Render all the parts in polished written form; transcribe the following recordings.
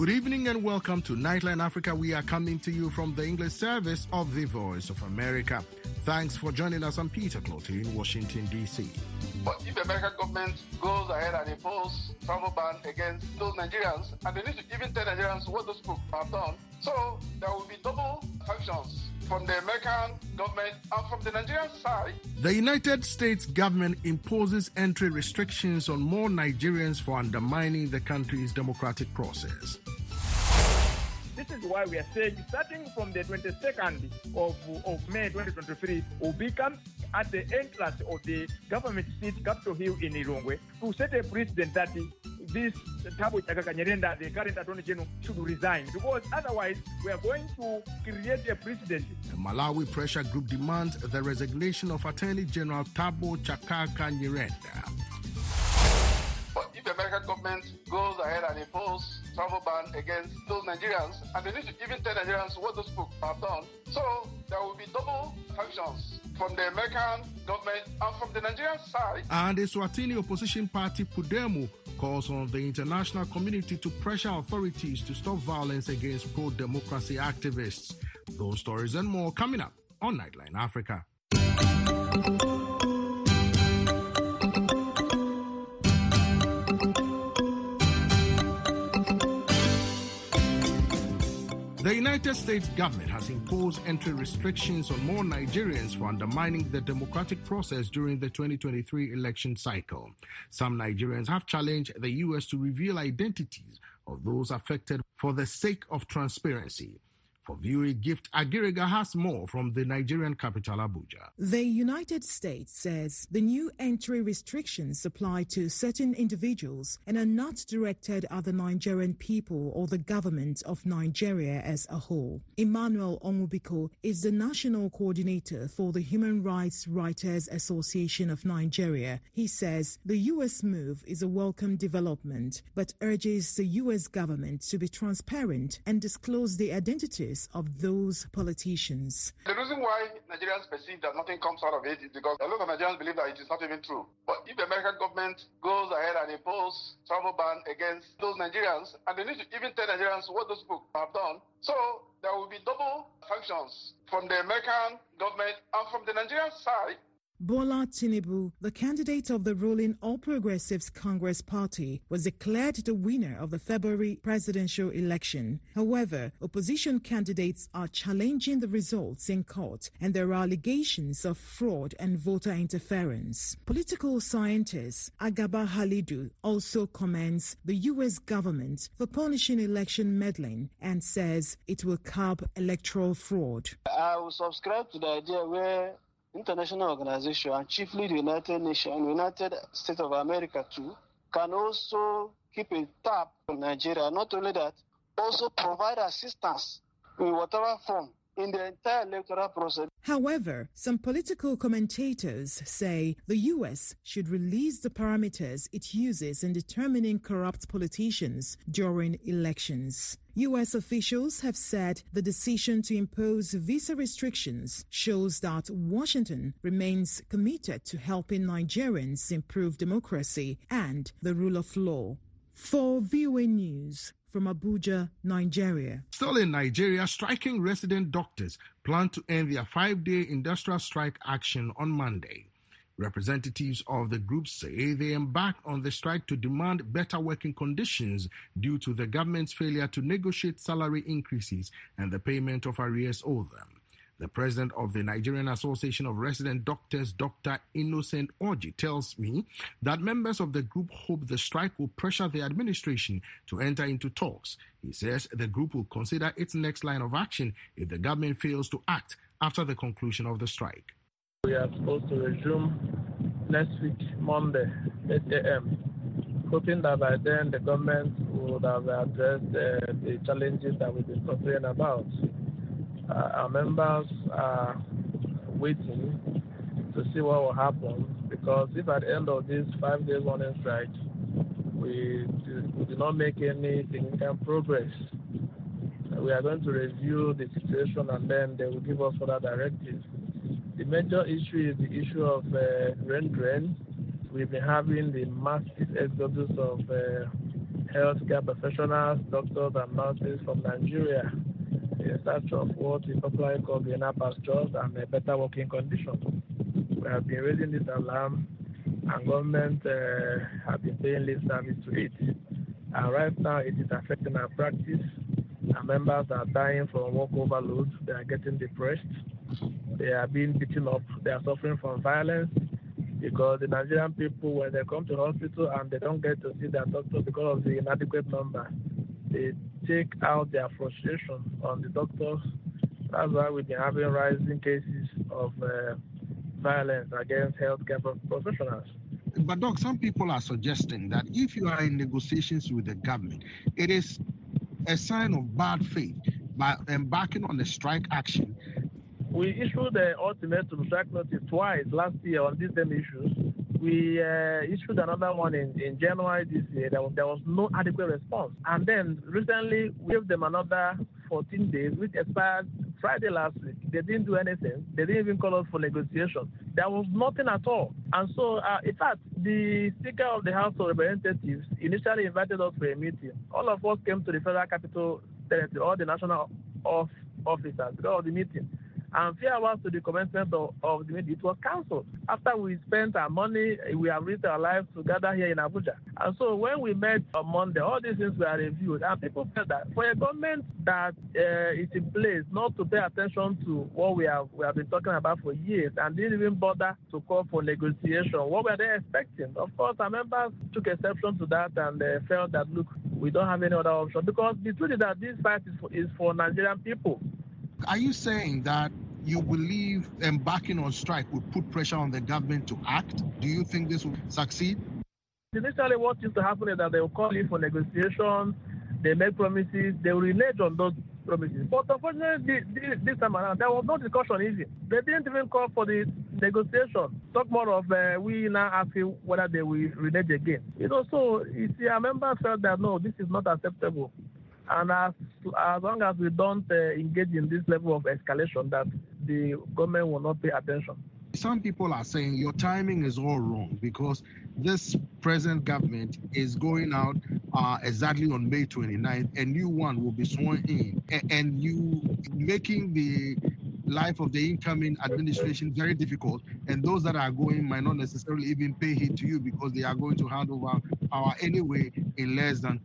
Good evening and welcome to Nightline Africa. We are coming to you from the English service of the Voice of America. Thanks for joining us. I'm Peter Clottey in Washington, D.C. But if the American government goes ahead and imposes travel ban against those Nigerians, and they need to even tell Nigerians what those people have done, so there will be double sanctions from the American government and from the Nigerian side. The United States government imposes entry restrictions on more Nigerians for undermining the country's democratic process. This is why we are saying, starting from the 22nd of May 2023, will become at the entrance of the government seat, Capitol Hill in Ilongwe, to set a precedent that this Thabo Chakaka Nyirenda, the current Attorney General, should resign. Because otherwise, we are going to create a precedent. The Malawi Pressure Group demands the resignation of Attorney General Thabo Chakaka Nyirenda. But if the American government goes ahead and imposes travel ban against those Nigerians, and they need to even tell Nigerians what those people have done, so there will be double sanctions from the American government and from the Nigerian side. And the Swatini opposition party Pudemo calls on the international community to pressure authorities to stop violence against pro-democracy activists. Those stories and more coming up on Nightline Africa. The United States government has imposed entry restrictions on more Nigerians for undermining the democratic process during the 2023 election cycle. Some Nigerians have challenged the U.S. to reveal identities of those affected for the sake of transparency. For VOA Gift Agirega has more from the Nigerian capital, Abuja. The United States says the new entry restrictions apply to certain individuals and are not directed at the Nigerian people or the government of Nigeria as a whole. Emmanuel Onwubiko is the national coordinator for the Human Rights Writers Association of Nigeria. He says the U.S. move is a welcome development, but urges the U.S. government to be transparent and disclose the identities of those politicians. The reason why Nigerians perceive that nothing comes out of it is because a lot of Nigerians believe that it is not even true. But if the American government goes ahead and imposes travel ban against those Nigerians, and they need to even tell Nigerians what those people have done, so there will be double sanctions from the American government and from the Nigerian side. Bola Tinubu, the candidate of the ruling All Progressives Congress Party, was declared the winner of the February presidential election. However, opposition candidates are challenging the results in court, and there are allegations of fraud and voter interference. Political scientist Agaba Halidu also commends the U.S. government for punishing election meddling and says it will curb electoral fraud. I will subscribe to the idea where international organization, and chiefly the United Nations and United States of America too, can also keep a tab on Nigeria. Not only that, also provide assistance in whatever form in the entire electoral process. However, some political commentators say the U.S. should release the parameters it uses in determining corrupt politicians during elections. U.S. officials have said the decision to impose visa restrictions shows that Washington remains committed to helping Nigerians improve democracy and the rule of law. For VOA News, from Abuja, Nigeria. Still in Nigeria, striking resident doctors plan to end their 5-day industrial strike action on Monday. Representatives of the group say they embarked on the strike to demand better working conditions due to the government's failure to negotiate salary increases and the payment of arrears owed them. The president of the Nigerian Association of Resident Doctors, Dr. Innocent Orji, tells me that members of the group hope the strike will pressure the administration to enter into talks. He says the group will consider its next line of action if the government fails to act after the conclusion of the strike. We are supposed to resume next week, Monday, 8 a.m., hoping that by then the government would have addressed the challenges that we've been complaining about. Our members are waiting to see what will happen, because if at the end of this 5-day running strike, we do not make any significant progress, we are going to review the situation and then they will give us further directives. The major issue is the issue of rain drain. We've been having the massive exodus of healthcare professionals, doctors and nurses from Nigeria in search of what we popularly call greener pastures and a better working conditions. We have been raising this alarm, and government have been paying lip service to it. And right now, it is affecting our practice. Our members are dying from work overload. They are getting depressed. They are being beaten up. They are suffering from violence because the Nigerian people, when they come to hospital and they don't get to see their doctor because of the inadequate number, they take out their frustration on the doctors. That's why we've been having rising cases of violence against healthcare professionals. But, Doc, some people are suggesting that if you are in negotiations with the government, it is a sign of bad faith by embarking on a strike action. We issued the ultimatum strike notice twice last year on these same issues. We issued another one in January this year. There was no adequate response. And then recently, we gave them another 14 days, which expired Friday last week. They didn't do anything. They didn't even call us for negotiation. There was nothing at all. And so, in fact, the Speaker of the House of Representatives initially invited us for a meeting. All of us came to the Federal Capital Territory, all the national officers, because of the meeting. And few hours to the commencement of the meeting, it was cancelled. After we spent our money, we have risked our lives to gather here in Abuja. And so when we met on Monday, all these things were reviewed. And people felt that for a government that is in place not to pay attention to what we have been talking about for years and didn't even bother to call for negotiation, what were they expecting? Of course, our members took exception to that and felt that, look, we don't have any other option. Because the truth is that this fight is for Nigerian people. Are you saying that you believe embarking on strike would put pressure on the government to act? Do you think this will succeed? Initially, what used to happen is that they will call in for negotiations, they make promises, they will renege on those promises. But unfortunately, this time around, there was no discussion even. They didn't even call for the negotiation. Talk more of we now asking whether they will renege again. So you see, our members felt that no, this is not acceptable. And as long as we don't engage in this level of escalation, that the government will not pay attention. Some people are saying your timing is all wrong because this present government is going out exactly on May 29th. A new one will be sworn in, and you making the life of the incoming administration very difficult, and those that are going might not necessarily even pay heed to you because they are going to hand over power anyway in less than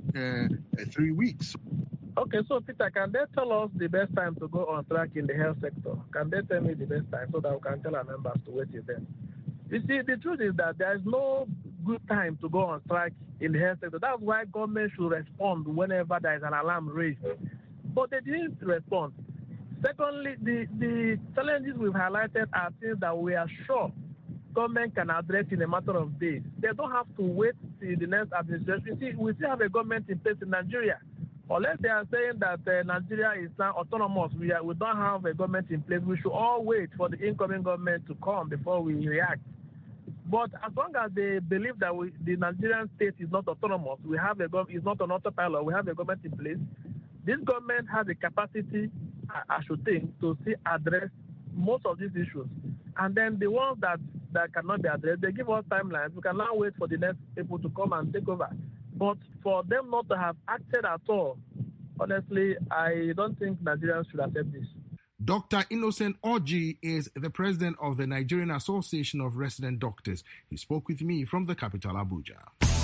3 weeks. Okay, so Peter, can they tell us the best time to go on strike in the health sector? Can they tell me the best time so that we can tell our members to wait till then? You see, the truth is that there is no good time to go on strike in the health sector. That's why government should respond whenever there is an alarm raised. But they didn't respond. Secondly, the challenges we've highlighted are things that we are sure government can address in a matter of days. They don't have to wait till the next administration. You see, we still have a government in place in Nigeria. Unless they are saying that Nigeria is now autonomous, we don't have a government in place. We should all wait for the incoming government to come before we react. But as long as they believe that the Nigerian state is not autonomous, is not on autopilot, we have a government in place, this government has the capacity, I should think, to still address most of these issues. And then the ones that cannot be addressed, they give us timelines. We can now wait for the next people to come and take over. But for them not to have acted at all, honestly, I don't think Nigerians should accept this. Dr. Innocent Orji is the president of the Nigerian Association of Resident Doctors. He spoke with me from the capital, Abuja.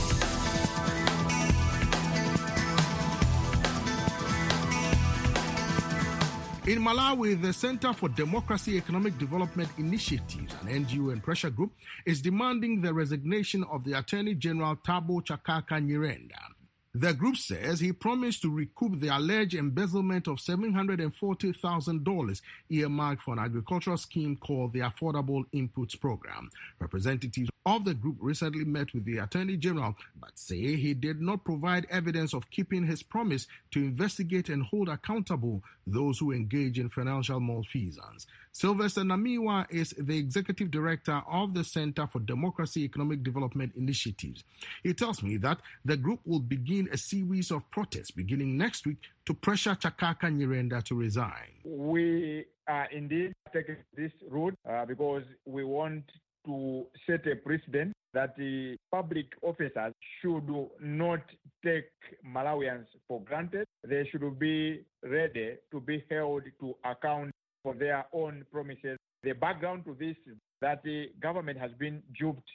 In Malawi, the Center for Democracy Economic Development Initiatives, an NGO and pressure group, is demanding the resignation of the Attorney General Thabo Chakaka Nyirenda. The group says he promised to recoup the alleged embezzlement of $740,000 earmarked for an agricultural scheme called the Affordable Inputs Program. Representatives of the group recently met with the Attorney General, but say he did not provide evidence of keeping his promise to investigate and hold accountable those who engage in financial malfeasance. Sylvester Namiwa is the executive director of the Center for Democracy Economic Development Initiatives. He tells me that the group will begin a series of protests beginning next week to pressure Chakaka Nyirenda to resign. We are indeed taking this route because we want to set a precedent that the public officers should not take Malawians for granted. They should be ready to be held to account for their own promises. The background to this is that the government has been duped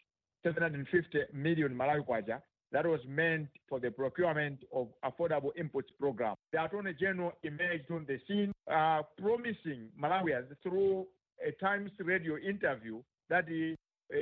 750 million Malawi kwacha that was meant for the procurement of affordable inputs program. The Attorney General emerged on the scene promising Malawians through a Times radio interview that he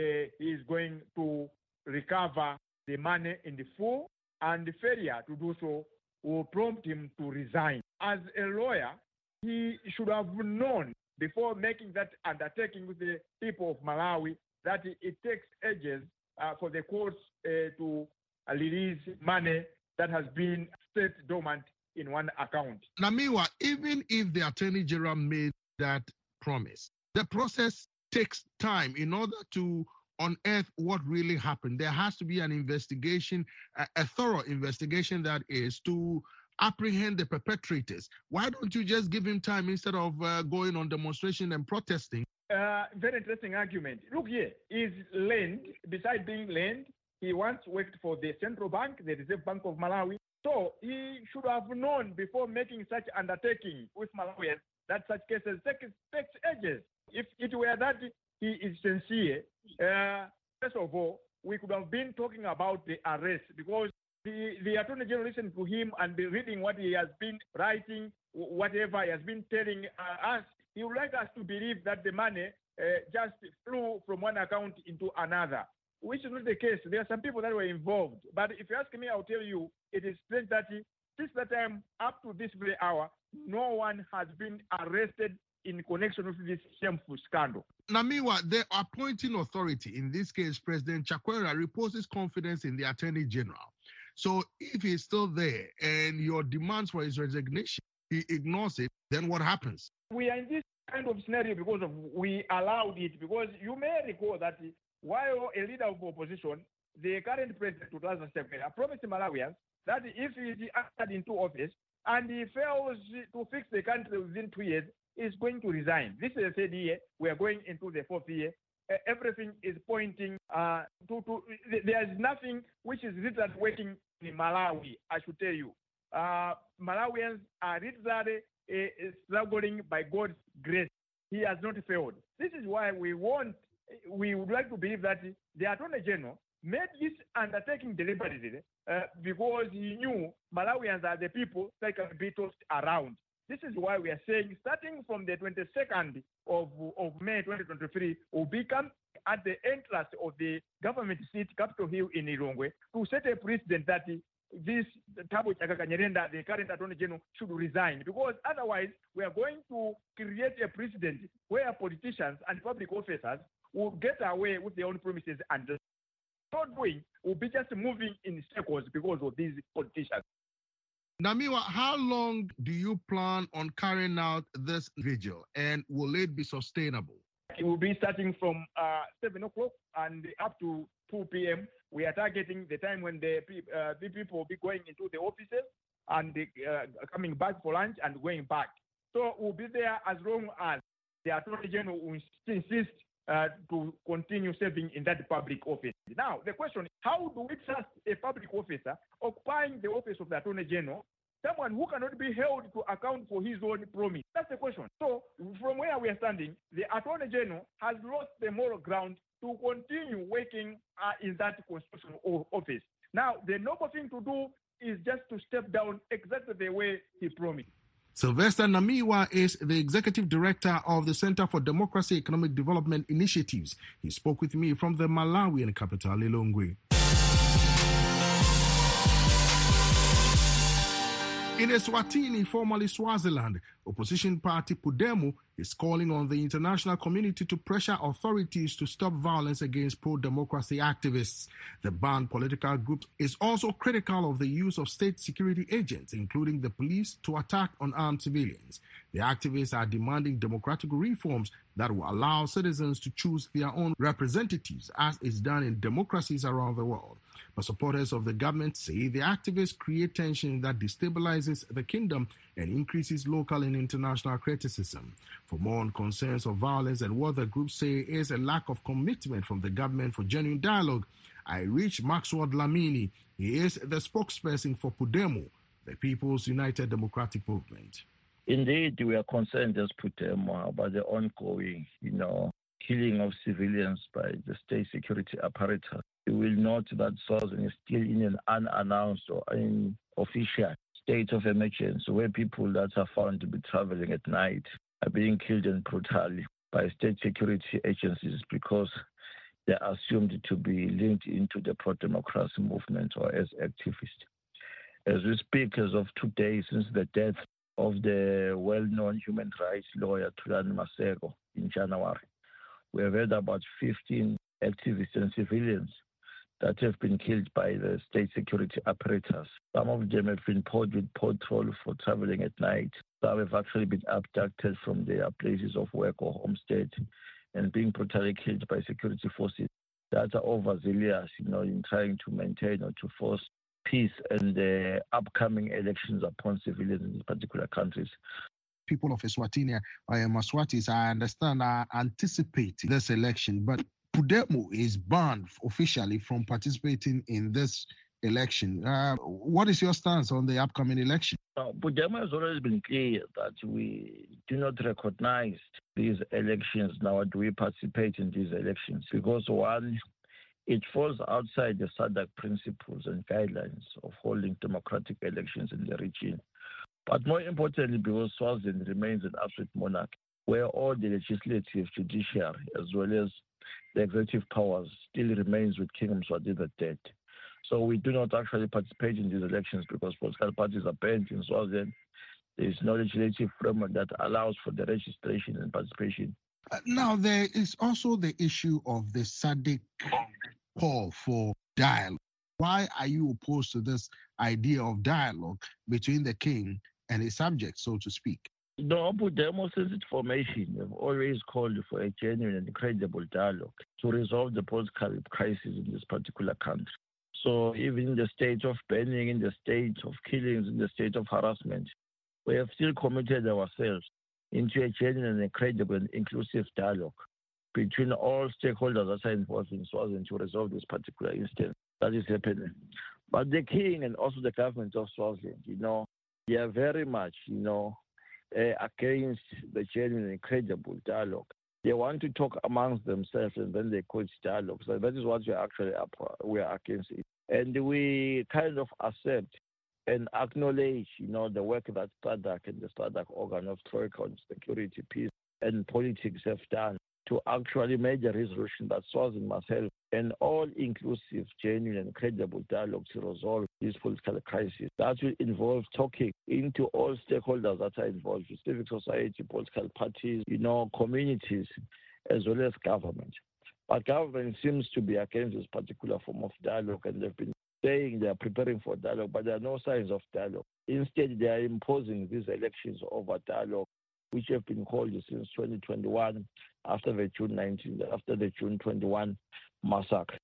is going to recover the money in the full, and the failure to do so will prompt him to resign. As a lawyer, he should have known before making that undertaking with the people of Malawi that it takes ages for the courts to release money that has been set dormant in one account. Namiwa, even if the Attorney General made that promise, the process takes time in order to unearth what really happened. There has to be an investigation, a thorough investigation, that is, to apprehend the perpetrators. Why don't you just give him time instead of going on demonstration and protesting? Very interesting argument. Look here, he's learned, besides being learned, he once worked for the Central Bank, the Reserve Bank of Malawi. So he should have known before making such undertaking with Malawians that such cases take ages. If it were that he is sincere, first of all, we could have been talking about the arrest, because the Attorney General listened to him and be reading what he has been writing, whatever he has been telling us. He would like us to believe that the money just flew from one account into another, which is not the case. There are some people that were involved. But if you ask me, I'll tell you, it is strange that since that time up to this very hour, no one has been arrested in connection with this shameful scandal. Namiwa, the appointing authority, in this case President Chakwera, reposes confidence in the Attorney General. So if he's still there and your demands for his resignation, he ignores it, then what happens? We are in this kind of scenario because we allowed it, because you may recall that while a leader of opposition, the current president, Tutlaza Chakwera, promised Malawians that if he is entered into office and he fails to fix the country within 2 years, is going to resign. This is the third year. We are going into the fourth year. Everything is pointing to there is nothing which is literally working in Malawi, I should tell you. Malawians are literally struggling by God's grace. He has not failed. This is why we would like to believe that the Attorney General made this undertaking deliberately because he knew Malawians are the people that can be tossed around. This is why we are saying, starting from the 22nd of May 2023, will become at the entrance of the government seat, Capitol Hill in Lilongwe, to set a precedent that this Thabo Chaka Nyirenda, the current Attorney General, should resign. Because otherwise, we are going to create a precedent where politicians and public officers will get away with their own promises, and not doing will be just moving in circles because of these politicians. Namiwa, how long do you plan on carrying out this vigil, and will it be sustainable? It will be starting from 7 o'clock and up to 2 p.m. We are targeting the time when the people will be going into the offices and coming back for lunch and going back. So we'll be there as long as the Attorney General will insist to continue serving in that public office. Now, the question is, how do we trust a public officer occupying the office of the Attorney General, someone who cannot be held to account for his own promise? That's the question. So, from where we are standing, the Attorney General has lost the moral ground to continue working in that constitutional office. Now, the noble thing to do is just to step down exactly the way he promised. Sylvester Namiwa is the Executive Director of the Center for Democracy Economic Development Initiatives. He spoke with me from the Malawian capital, Lilongwe. In Eswatini, formerly Swaziland, opposition party Pudemo is calling on the international community to pressure authorities to stop violence against pro-democracy activists. The banned political group is also critical of the use of state security agents, including the police, to attack unarmed civilians. The activists are demanding democratic reforms that will allow citizens to choose their own representatives, as is done in democracies around the world. But supporters of the government say the activists create tension that destabilizes the kingdom and increases local and international criticism. For more on concerns of violence and what the group say is a lack of commitment from the government for genuine dialogue, I reached Maxwell Dlamini. He is the spokesperson for PUDEMO, the People's United Democratic Movement. Indeed, we are concerned as PUDEMO about the ongoing, killing of civilians by the state security apparatus. You will note that Swaziland is still in an unannounced or unofficial state of emergency where people that are found to be traveling at night are being killed and brutally by state security agencies because they are assumed to be linked into the pro-democracy movement or as activists. As we speak, as of today, since the death of the well-known human rights lawyer Thulani Maseko in January, we have heard about 15 activists and civilians that have been killed by the state security apparatus. Some of them have been put with patrol for traveling at night. Some have actually been abducted from their places of work or homestead and being brutally killed by security forces that are overzealous, in trying to maintain or to force peace and the upcoming elections upon civilians in these particular countries. People of Eswatini or Maswatis, I understand, are anticipating this election, but PUDEMO is banned officially from participating in this election. What is your stance on the upcoming election? PUDEMO has always been clear that we do not recognize these elections, nor do we participate in these elections, because one, it falls outside the SADC principles and guidelines of holding democratic elections in the region. But more importantly, because Swaziland remains an absolute monarchy, where all the legislative, judiciary, as well as the executive powers still remains with King Mswati III. So we do not actually participate in these elections because political parties are banned in Swaziland. There is no legislative framework that allows for the registration and participation. Now, there is also the issue of the SADC call for dialogue. Why are you opposed to this idea of dialogue between the king and his subjects, so to speak? No, PUDEMO, since its formation, have always called for a genuine and credible dialogue to resolve the political crisis in this particular country. So even in the state of banning, in the state of killings, in the state of harassment, we have still committed ourselves into a genuine and credible and inclusive dialogue between all stakeholders that are involved in Swaziland to resolve this particular instance that is happening. But the king and also the government of Swaziland, they are very much, against the genuine and credible dialogue. They want to talk amongst themselves and then they call it dialogue. So that is what we are against it. And we kind of accept and acknowledge, the work that SADC and the SADC organ of Troika on security, peace, and politics have done to actually make a resolution that Swaziland must have an all-inclusive, genuine, and credible dialogue to resolve this political crisis. That will involve talking into all stakeholders that are involved, civic society, political parties, communities, as well as government. But government seems to be against this particular form of dialogue, and they've been saying they are preparing for dialogue, but there are no signs of dialogue. Instead, they are imposing these elections over dialogue, which have been called since 2021 after the June 21 massacre.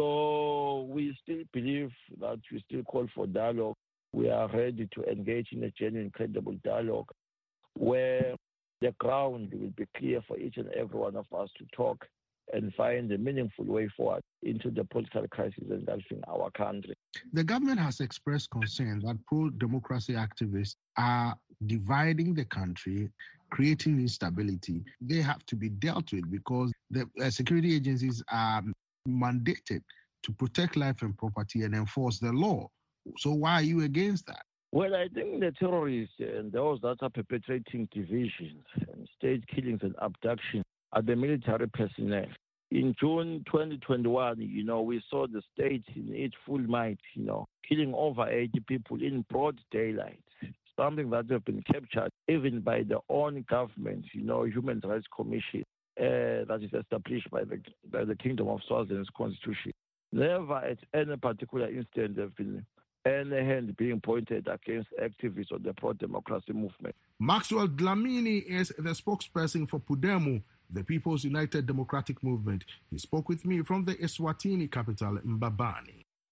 So we still believe that we still call for dialogue. We are ready to engage in a genuine, credible dialogue where the ground will be clear for each and every one of us to talk and find a meaningful way forward into the political crisis engulfing our country. The government has expressed concern that pro-democracy activists are dividing the country, creating instability. They have to be dealt with because the security agencies are mandated to protect life and property and enforce the law. So why are you against that? Well, I think the terrorists and those that are perpetrating divisions and state killings and abductions are the military personnel. In June 2021, we saw the state in its full might, killing over 80 people in broad daylight, something that have been captured even by the own government, Human Rights Commission that is established by the Kingdom of Swaziland's constitution. Never at any particular instant there have been any hand being pointed against activists of the pro-democracy movement. Maxwell Dlamini is the spokesperson for PUDEMO, the People's United Democratic Movement. He spoke with me from the Eswatini capital, Mbabane.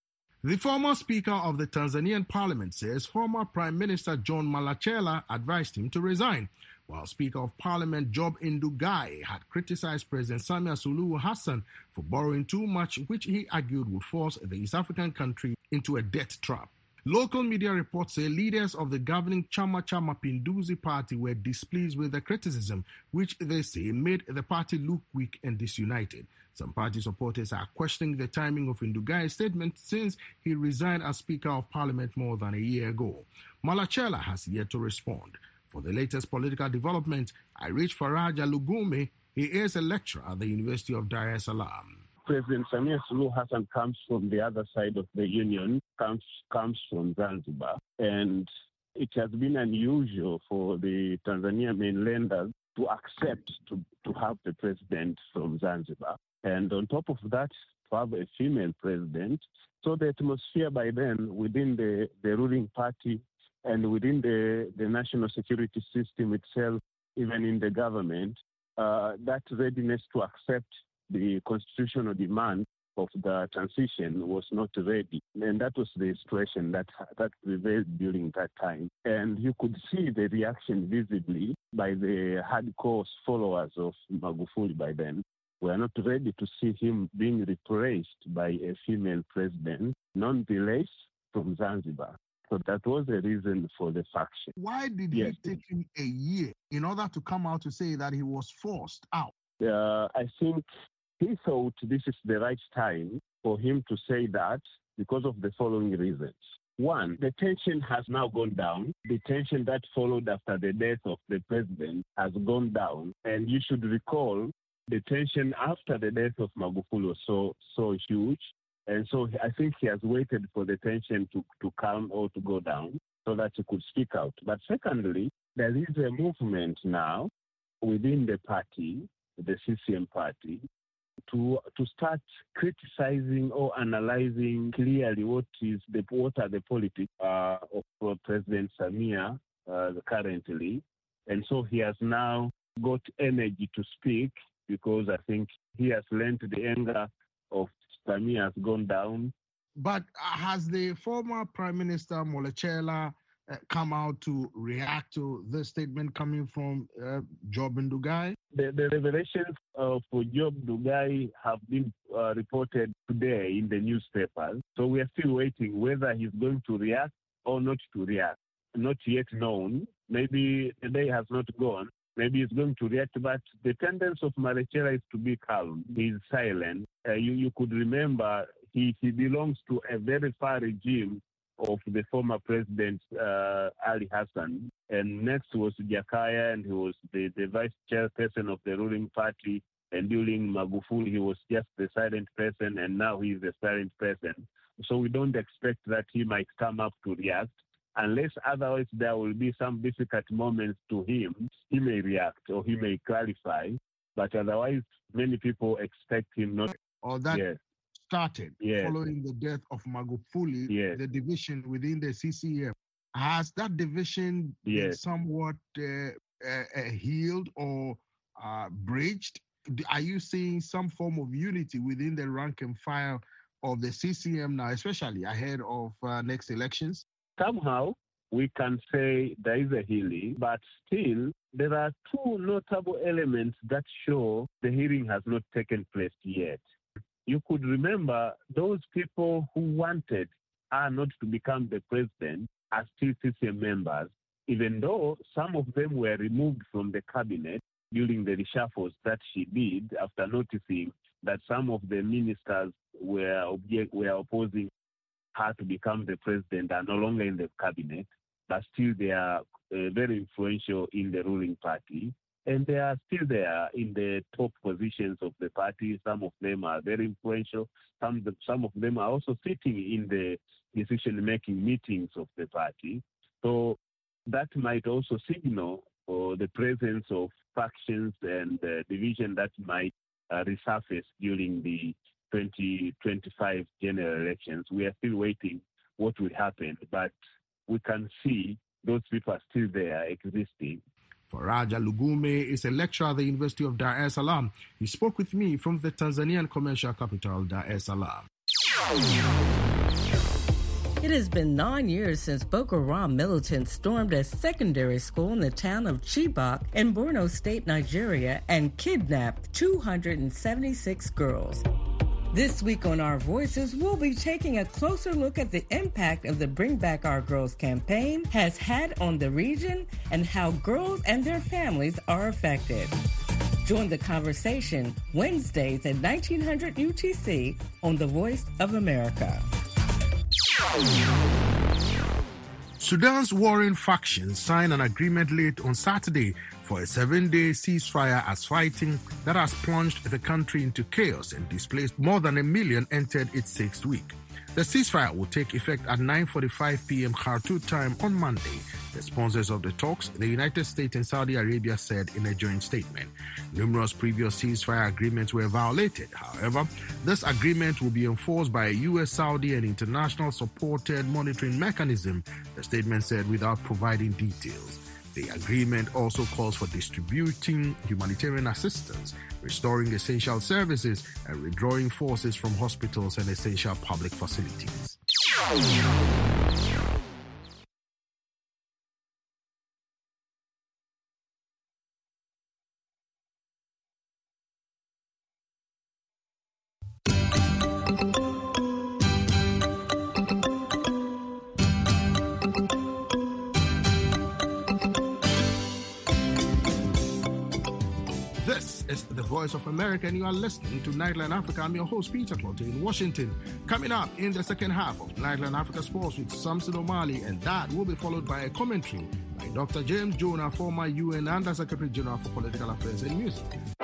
The former Speaker of the Tanzanian Parliament says former Prime Minister John Malechela advised him to resign, while Speaker of Parliament Job Ndugai had criticized President Samia Suluhu Hassan for borrowing too much, which he argued would force the East African country into a debt trap. Local media reports say leaders of the governing Chama Cha Mapinduzi party were displeased with the criticism, which they say made the party look weak and disunited. Some party supporters are questioning the timing of Ndugai's statement since he resigned as Speaker of Parliament more than a year ago. Malechela has yet to respond. For the latest political development, I reached Faraja Lugume. He is a lecturer at the University of Dar es Salaam. President Samia Suluhu Hassan comes from the other side of the union, comes from Zanzibar, and it has been unusual for the Tanzania mainlanders to accept to have the president from Zanzibar. And on top of that, to have a female president. So the atmosphere by then within the ruling party and within the national security system itself, even in the government, that readiness to accept the constitutional demand of the transition was not ready. And that was the situation that prevailed during that time. And you could see the reaction visibly by the hardcore followers of Magufuli by then. We are not ready to see him being replaced by a female president, nonetheless from Zanzibar. So that was the reason for the faction. Why did it take him a year in order to come out to say that he was forced out? I think he thought this is the right time for him to say that because of the following reasons. One, the tension has now gone down. The tension that followed after the death of the president has gone down. And you should recall the tension after the death of Magufuli was so huge. And so I think he has waited for the tension to calm or to go down so that he could speak out. But secondly, there is a movement now within the party, the CCM party, to start criticizing or analyzing clearly what are the politics of President Samia currently. And so he has now got energy to speak because I think he has learned the anger of Samia has gone down. But has the former Prime Minister Malechela come out to react to this statement coming from Job Ndugai? The revelations for Job Ndugai have been reported today in the newspapers. So we are still waiting whether he's going to react or not to react. Not yet known. Maybe the day has not gone. Maybe he's going to react, but the tendency of Malechela is to be calm. He's silent. You could remember he belongs to a very far regime of the former president Ali Hassan, and next was Jakaya, and he was the vice chairperson of the ruling party, and during Magufuli he was just the silent person, and now he is the silent person. So we don't expect that he might come up to react. Unless otherwise there will be some difficult moments to him, he may react or he may clarify, but otherwise many people expect him not. Or that started following the death of Magufuli, the division within the CCM. Has that division been somewhat healed or bridged? Are you seeing some form of unity within the rank and file of the CCM now, especially ahead of next elections? Somehow we can say there is a healing, but still there are two notable elements that show the healing has not taken place yet. You could remember those people who wanted her not to become the president are still CCM members, even though some of them were removed from the cabinet during the reshuffles that she did after noticing that some of the ministers were opposing her to become the president are no longer in the cabinet, but still they are very influential in the ruling party. And they are still there in the top positions of the party. Some of them are very influential. Some of them are also sitting in the decision-making meetings of the party. So that might also signal the presence of factions and division that might resurface during the 2025 general elections. We are still waiting what will happen, but we can see those people are still there existing. Faraja Lugume is a lecturer at the University of Dar es Salaam. He spoke with me from the Tanzanian commercial capital, Dar es Salaam. It has been 9 years since Boko Haram militants stormed a secondary school in the town of Chibok in Borno State, Nigeria, and kidnapped 276 girls. This week on Our Voices, we'll be taking a closer look at the impact of the Bring Back Our Girls campaign has had on the region and how girls and their families are affected. Join the conversation Wednesdays at 1900 UTC on The Voice of America. Sudan's warring factions signed an agreement late on Saturday for a 7-day ceasefire as fighting that has plunged the country into chaos and displaced more than 1 million entered its 6th week. The ceasefire will take effect at 9:45 p.m. Khartoum time on Monday. The sponsors of the talks, the United States and Saudi Arabia, said in a joint statement. Numerous previous ceasefire agreements were violated. However, this agreement will be enforced by a U.S., Saudi, and international supported monitoring mechanism, the statement said without providing details. The agreement also calls for distributing humanitarian assistance, restoring essential services, and withdrawing forces from hospitals and essential public facilities. This is the Voice of America, and you are listening to Nightline Africa. I'm your host, Peter Clotte, in Washington. Coming up in the second half of Nightline Africa Sports with Samson O'Malley, and that will be followed by a commentary by Dr. James Jonah, former UN Under Secretary General for Political Affairs and Music.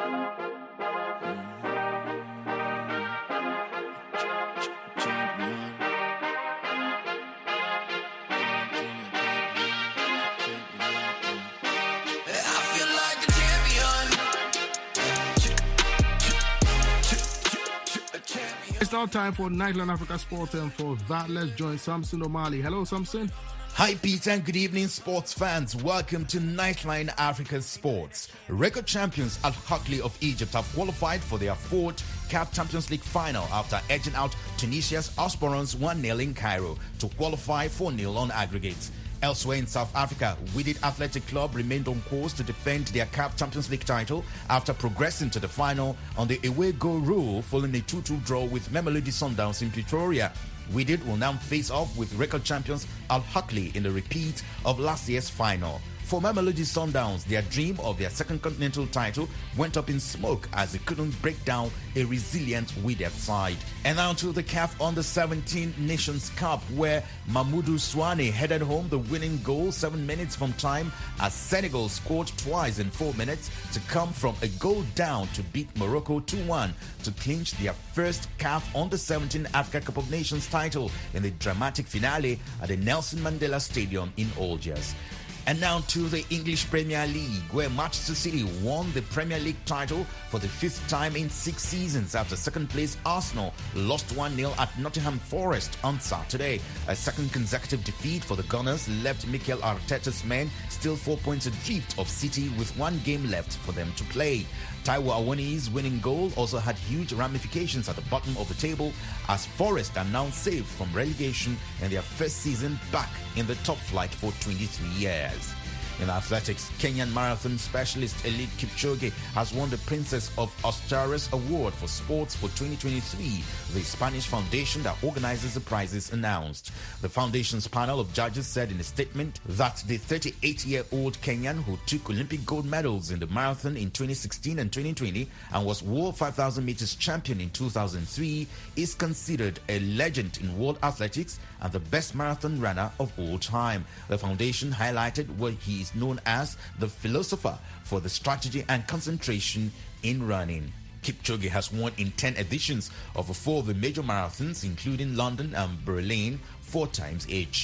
It's now time for Nightline Africa Sports, and for that, let's join Samson O'Malley. Hello, Samson. Hi, Peter, and good evening, sports fans. Welcome to Nightline Africa Sports. Record champions Al Ahly of Egypt have qualified for their 4th CAF Champions League final after edging out Tunisia's Osporans 1-0 in Cairo to qualify 4-0 on aggregate. Elsewhere in South Africa, Wydad Athletic Club remained on course to defend their CAF Champions League title after progressing to the final on the away goal rule following a 2-2 draw with Mamelodi Sundowns in Pretoria. Wydad will now face off with record champions Al Ahly in the repeat of last year's final. For Mamelodi Sundowns, their dream of their second continental title went up in smoke as they couldn't break down a resilient Wydad side. And now to the CAF Under-17 Nations Cup, where Mamadou Souane headed home the winning goal 7 minutes from time as Senegal scored twice in 4 minutes to come from a goal down to beat Morocco 2-1 to clinch their first CAF Under-17 Africa Cup of Nations title in the dramatic finale at the Nelson Mandela Stadium in Algiers. And now to the English Premier League, where Manchester City won the Premier League title for the 5th time in 6 seasons after second-place Arsenal lost 1-0 at Nottingham Forest on Saturday. A second consecutive defeat for the Gunners left Mikel Arteta's men still 4 points adrift of City with 1 game left for them to play. Taiwo Awoniyi's winning goal also had huge ramifications at the bottom of the table as Forest are now saved from relegation in their first season back in the top flight for 23 years. In athletics, Kenyan marathon specialist Eliud Kipchoge has won the Princess of Asturias Award for Sports for 2023, the Spanish foundation that organizes the prizes announced. The foundation's panel of judges said in a statement that the 38-year-old Kenyan who took Olympic gold medals in the marathon in 2016 and 2020 and was World 5,000 meters champion in 2003 is considered a legend in world athletics and the best marathon runner of all time. The foundation highlighted what he is known as the philosopher for the strategy and concentration in running. Kipchoge has won in 10 editions of 4 of the major marathons, including London and Berlin, 4 times each.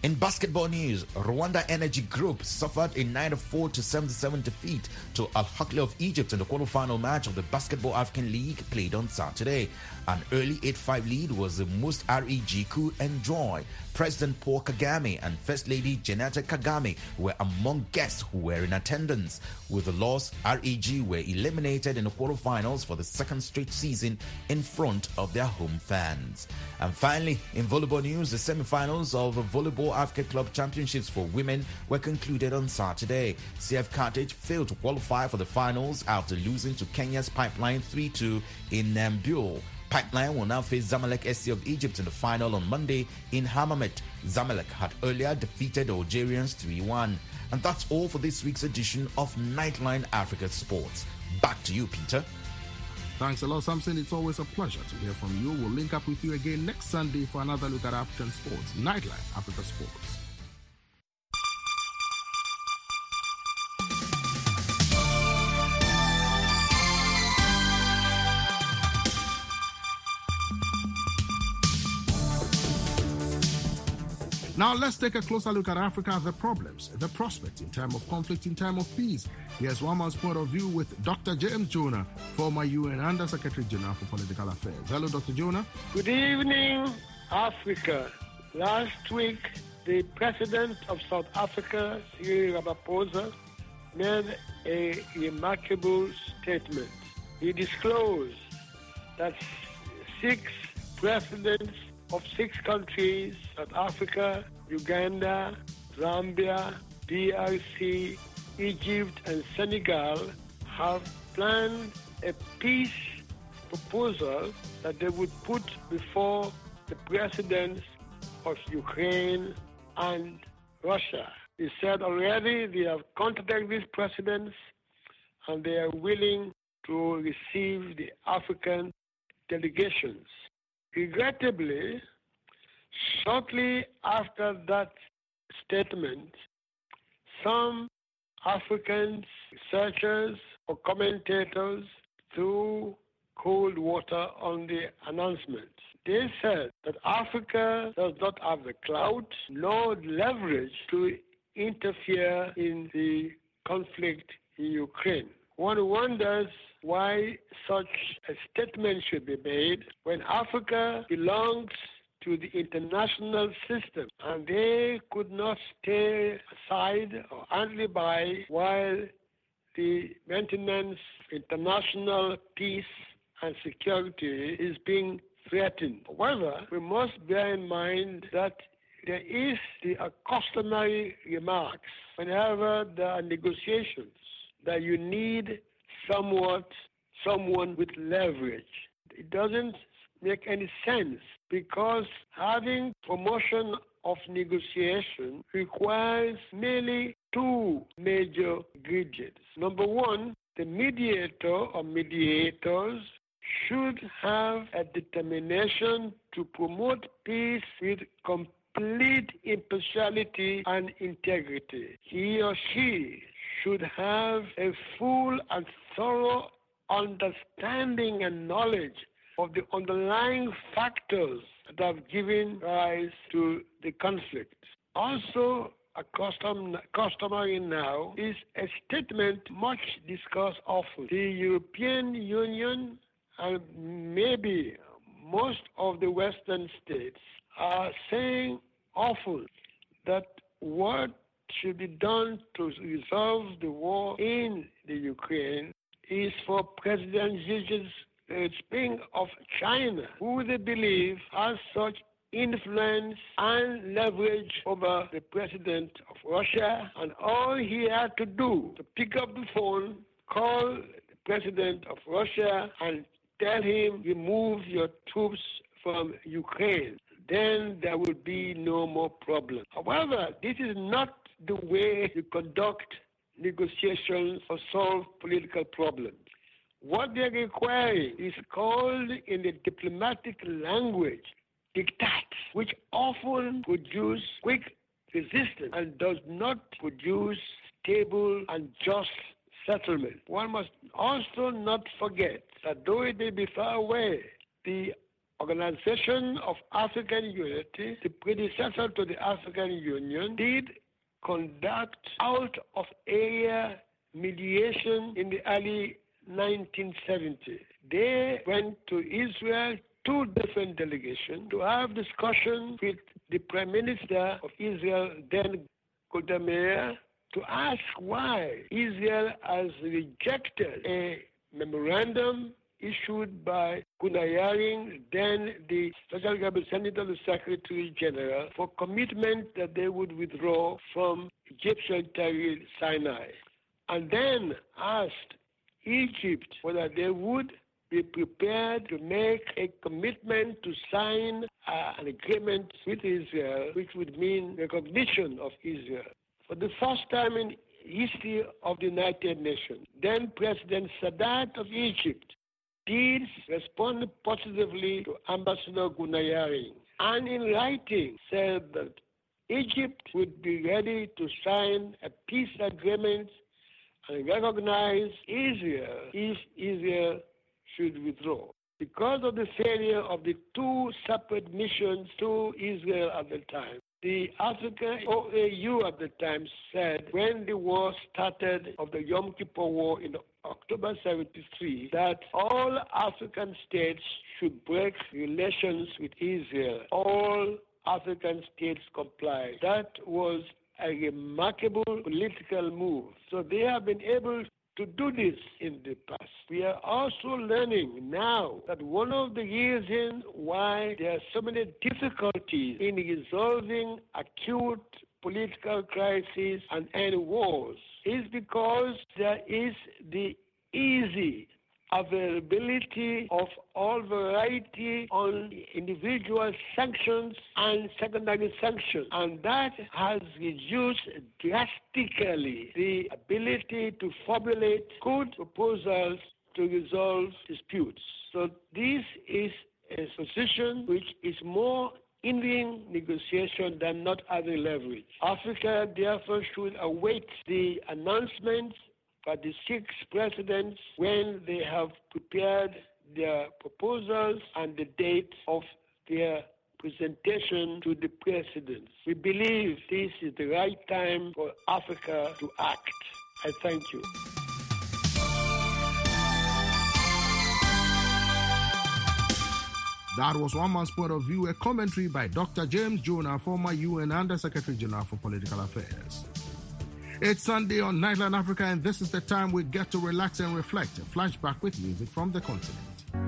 In basketball news, Rwanda Energy Group suffered a 94-77 defeat to Al Ahly of Egypt in the quarterfinal match of the Basketball African League played on Saturday. An early 8-5 lead was the most REG could enjoy. President Paul Kagame and First Lady Janetta Kagame were among guests who were in attendance. With the loss, REG were eliminated in the quarterfinals for the second straight season in front of their home fans. And finally, in volleyball news, the semi-finals of the Volleyball Africa Club Championships for women were concluded on Saturday. CF Carthage failed to qualify for the finals after losing to Kenya's Pipeline 3-2 in Namibia. Pipeline will now face Zamalek SC of Egypt in the final on Monday in Hammamet. Zamalek had earlier defeated the Algerians 3-1. And that's all for this week's edition of Nightline Africa Sports. Back to you, Peter. Thanks a lot, Samson. It's always a pleasure to hear from you. We'll link up with you again next Sunday for another look at African sports. Nightline Africa Sports. Now let's take a closer look at Africa, the problems, the prospects in time of conflict, in time of peace. Here's one man's point of view with Dr. James Jonah, former UN Under Secretary General for Political Affairs. Hello, Dr. Jonah. Good evening, Africa. Last week, the President of South Africa, Cyril Ramaphosa, made a remarkable statement. He disclosed that 6 presidents of 6 countries, South Africa, Uganda, Zambia, DRC, Egypt, and Senegal, have planned a peace proposal that they would put before the presidents of Ukraine and Russia. He said already they have contacted these presidents and they are willing to receive the African delegations. Regrettably, shortly after that statement, some African researchers or commentators threw cold water on the announcement. They said that Africa does not have the clout nor leverage to interfere in the conflict in Ukraine. One wonders why such a statement should be made when Africa belongs to the international system and they could not stay aside or idly by while the maintenance of international peace and security is being threatened. However, we must bear in mind that there is the customary remarks whenever there are negotiations that you need someone with leverage. It doesn't make any sense because having promotion of negotiation requires merely 2 major ingredients. Number 1, the mediator or mediators should have a determination to promote peace with complete impartiality and integrity. He or she should have a full and thorough understanding and knowledge of the underlying factors that have given rise to the conflict. Also, customary now is a statement much discussed often. The European Union and maybe most of the Western states are saying often that what should be done to resolve the war in the Ukraine is for President Xi Jinping of China, who they believe has such influence and leverage over the president of Russia, and all he had to do to pick up the phone, call the president of Russia and tell him, remove your troops from Ukraine. Then there will be no more problem. However, this is not the way you conduct negotiations or solve political problems. What they're requiring is called in the diplomatic language diktats, which often produce quick resistance and does not produce stable and just settlement. One must also not forget that though it may be far away, the Organization of African Unity, the predecessor to the African Union, did conduct out-of-area mediation in the early 1970s. They went to Israel, 2 different delegations, to have discussion with the Prime Minister of Israel, then Golda Meir, to ask why Israel has rejected a memorandum issued by Gunnar Yaring, then the Special Representative, the Secretary General, for commitment that they would withdraw from Egyptian territory Sinai, and then asked Egypt whether they would be prepared to make a commitment to sign an agreement with Israel, which would mean recognition of Israel. For the first time in history of the United Nations, then President Sadat of Egypt did respond positively to Ambassador Gunnar Yaring, and in writing said that Egypt would be ready to sign a peace agreement and recognize Israel if Israel should withdraw. Because of the failure of the 2 separate missions to Israel at the time, the African OAU at the time said, when the war started of the Yom Kippur War in October 73, that all African states should break relations with Israel. All African states complied. That was a remarkable political move. So they have been able to do this in the past. We are also learning now that one of the reasons why there are so many difficulties in resolving acute political crises and end wars is because there is the easy availability of all variety on individual sanctions and secondary sanctions, and that has reduced drastically the ability to formulate good proposals to resolve disputes. So this is a position which is more hindering negotiation than not having leverage. Africa therefore should await the announcements by the 6 presidents when they have prepared their proposals and the date of their presentation to the presidents. We believe this is the right time for Africa to act. I thank you. That was one man's point of view, a commentary by Dr. James Jonah, former UN Under Secretary General for Political Affairs. It's Sunday on Nightline Africa, and this is the time we get to relax and reflect. A flashback with music from the continent.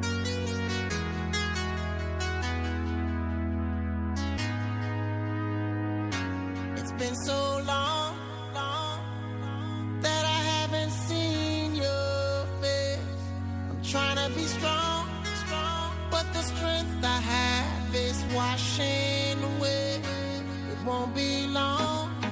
It's been so long that I haven't seen your face. I'm trying to be strong, but the strength I have is washing away. It won't be long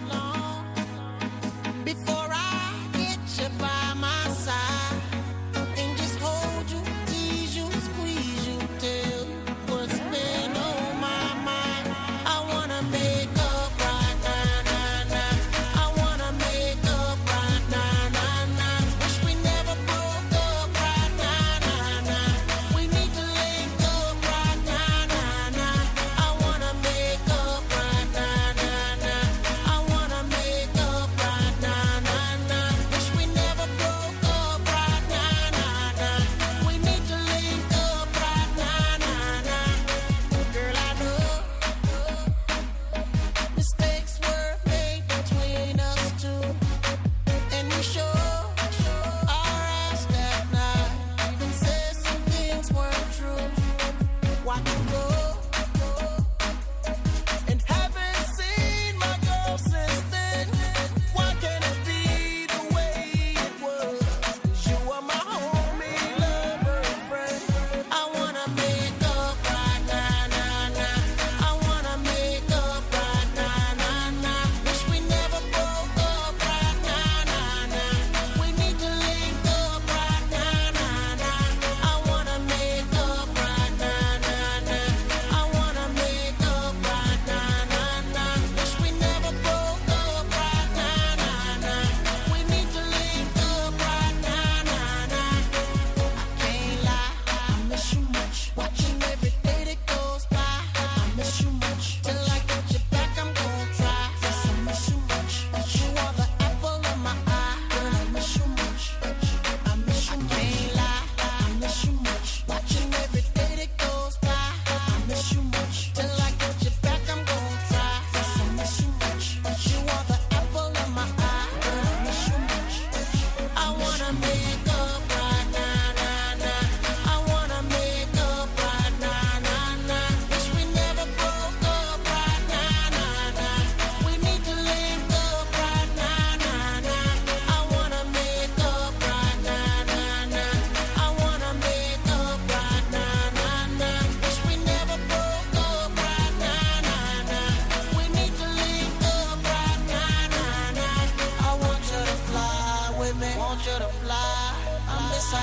before I get you by my side and just hold you, tease you, squeeze you, tell you what's been on my mind. I wanna make up right now. I wanna make up right now. Wish we never broke up right now. We need to link up right now. I wanna make up right now.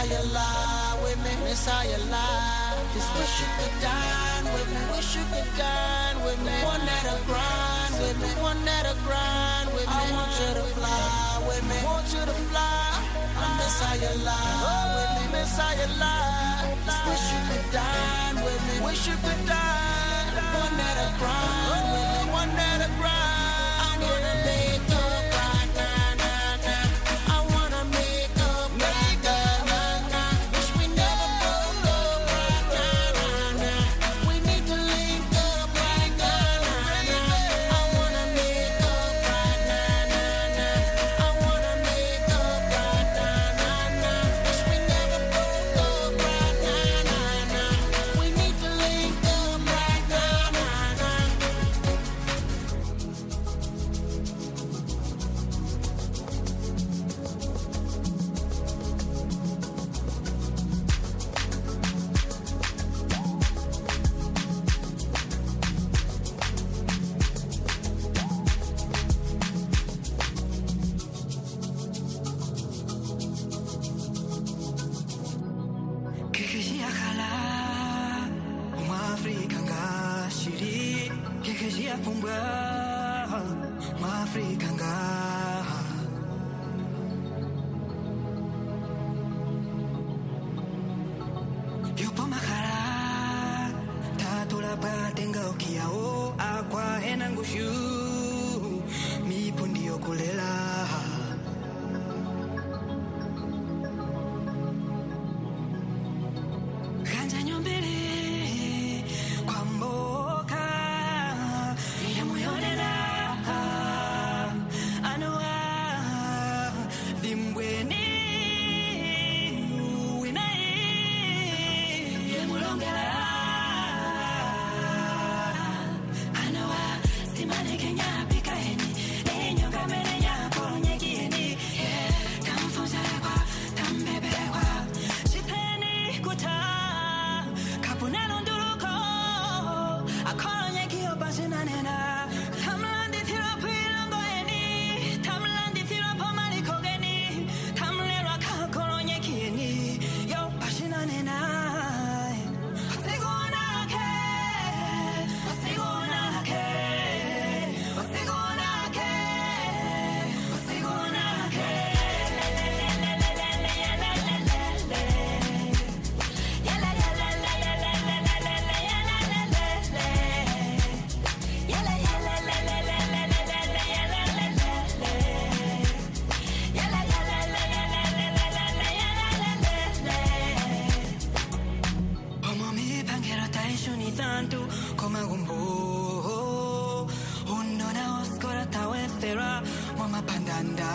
how you lie with me, miss how you lie. Just wish you could dine with me, wish you could dine with me. One that'll grind with me, one that'll grind with me. I want you to fly with me, want you to fly. I miss how you lie with me, miss how you lie. Just wish you could dine with me, wish you could dine. One that'll grind with me, one that'll grind. I wanna make up right now, nah, nah. I wanna make up right now, nah, nah. Wish we never broke up right now, nah, nah. We need to link up right now, nah, nah. I wanna make up right now, nah, nah. I wanna make up right now, nah, nah. Wish we never broke up right now, nah, nah. We need to link up right now, nah, nah. Kekejia kala Mwafrika nga shiri Kekejia pumbwa Mwafrika nga Yupo makara Tatula patenga ukiao Akwa hena ngushu Mipo ndiyo kulela Ganja nyombele kwa mboka ya moyonela anoa dimbweni winai ye mulongela anoa simane kenya pika eni enyo kamene nya koronye kieni kamfunza kwa tambebe kwa chiteni kuta kapunelo nduruko akoronye kiyo basinanena tamlandi thiro pilongo eni tamlandi thiro pomali kogeni tamlero kakoronye kieni yo basinanena Osigunake Osigunake Osigunake Osigunake Como mi panguero taishuni tanto como gumbo uno na oscura tawefera mama pandanda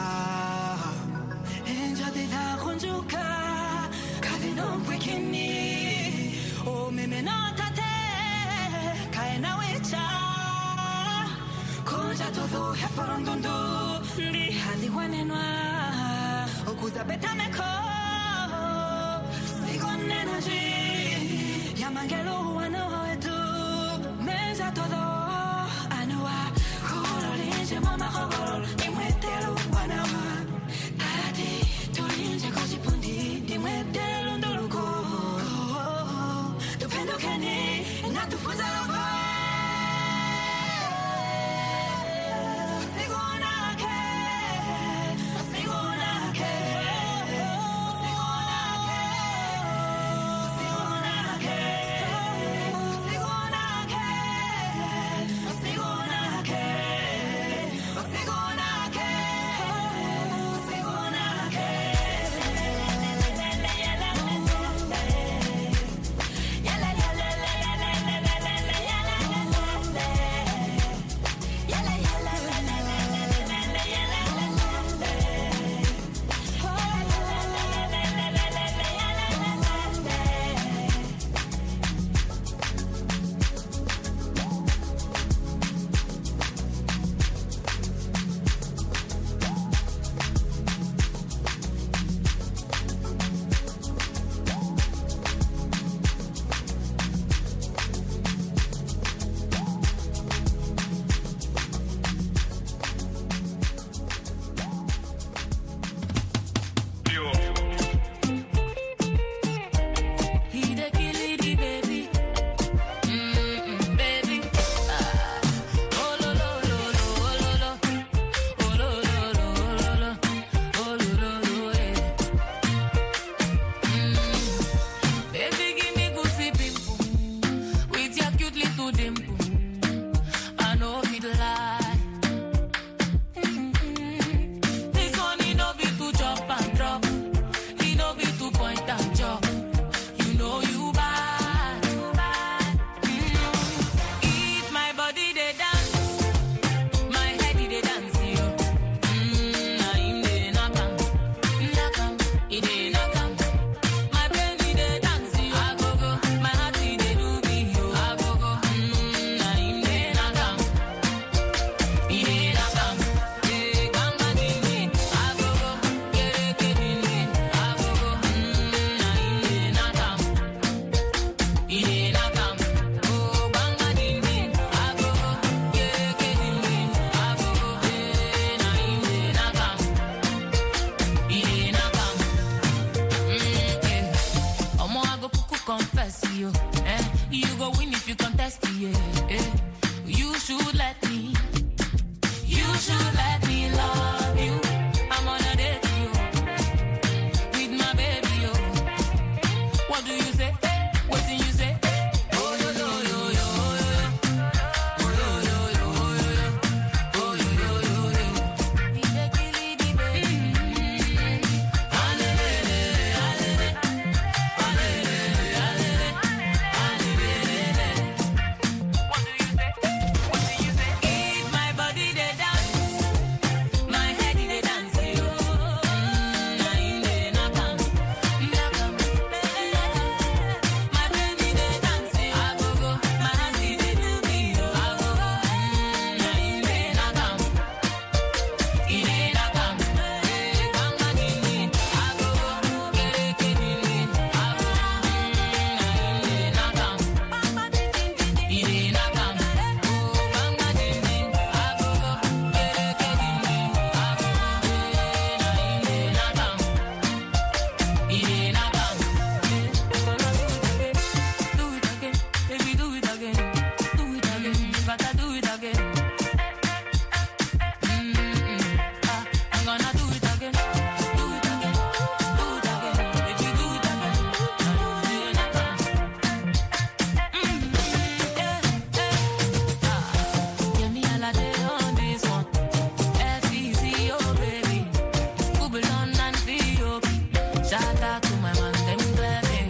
enja de da conjuca cadino bikini o meme notate kaena wecha koja todo heforondondo ndi hadi wanenwa okuza betameko sigon energy Yamangelo wano etu meza todo anoa korolinje mama kogoro nimwetelo wanawa tati tulinje kosipundi nimwetelo nduluko tupendo keni natufuza logo Sigunake Sigunake confess, you. You go win if you contest, yeah. You should let me. You should let me love you. I'm on a date, you. With my baby, yo. What do you say? What do you say? Oh, yo, yo, yo, yo, yo, yo. Oh, yo, yo, yo, yo, yo. Oh, yo, yo, yo, yo. If my body they dance, my head they dance, yo. My baby they dance, I go go, my hands they do me, yo. I go go, Shout out to my man, them clever.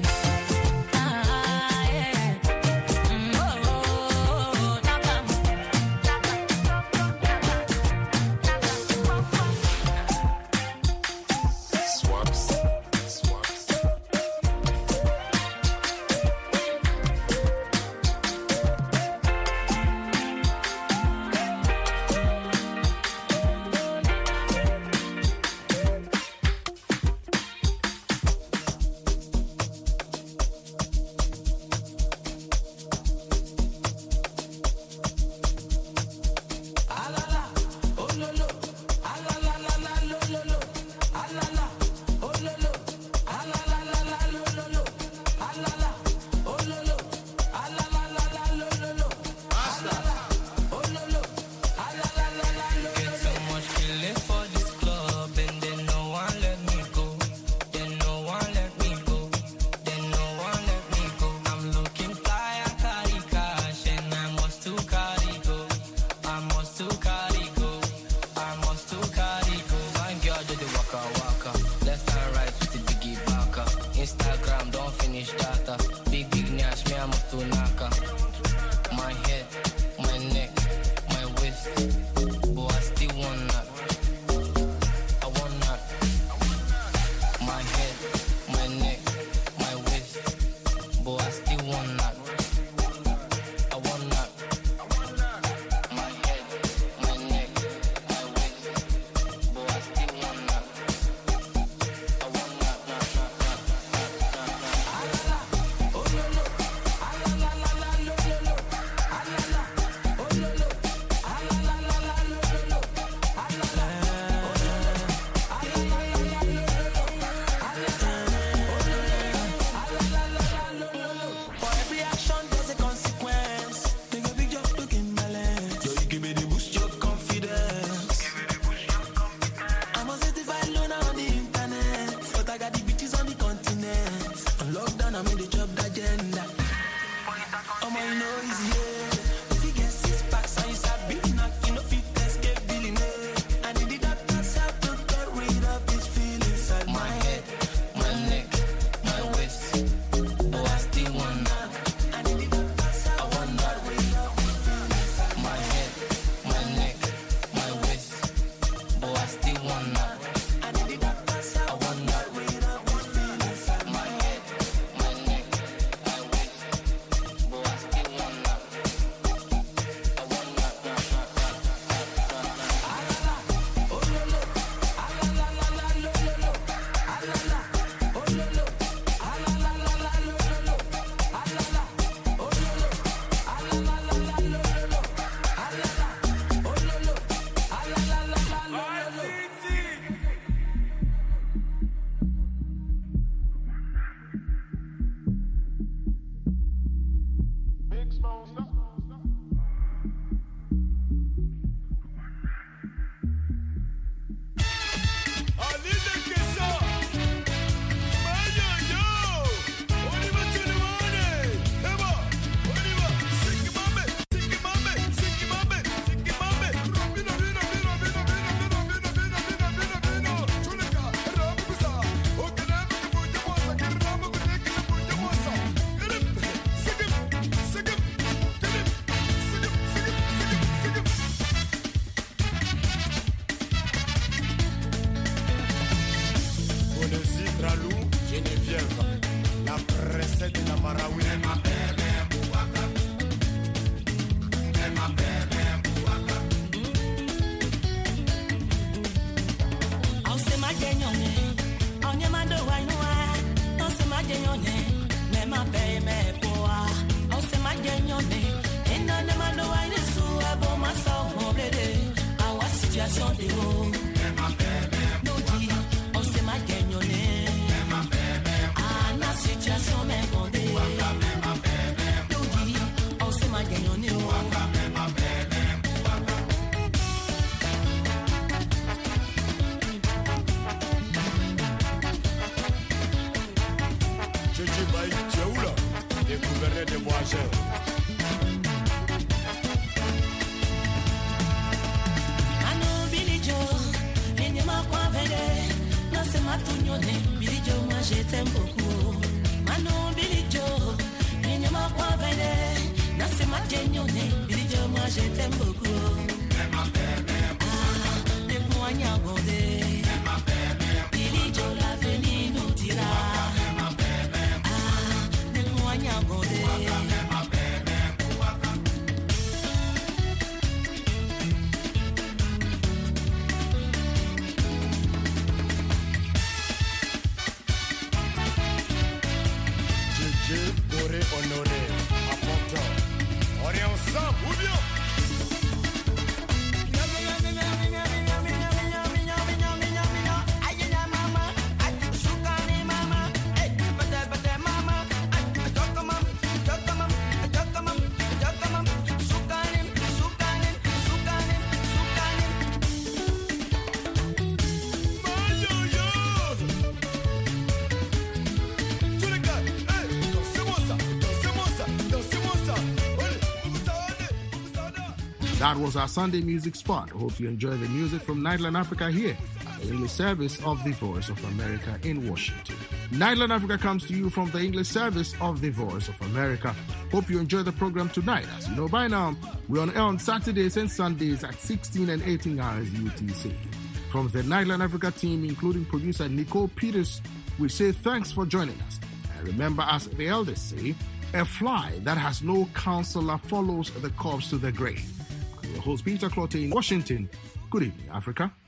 That was our Sunday music spot. Hope you enjoy the music from Nightline Africa here at the English service of the Voice of America in Washington. Nightline Africa comes to you from the English service of the Voice of America. Hope you enjoy the program tonight. As you know by now, we're on air on Saturdays and Sundays at 16 and 18 hours UTC. From the Nightline Africa team, including producer Nicole Peters, we say thanks for joining us. And remember, as the elders say, a fly that has no counselor follows the corpse to the grave. I'm your host, Peter Clotte in Washington. Good evening, Africa.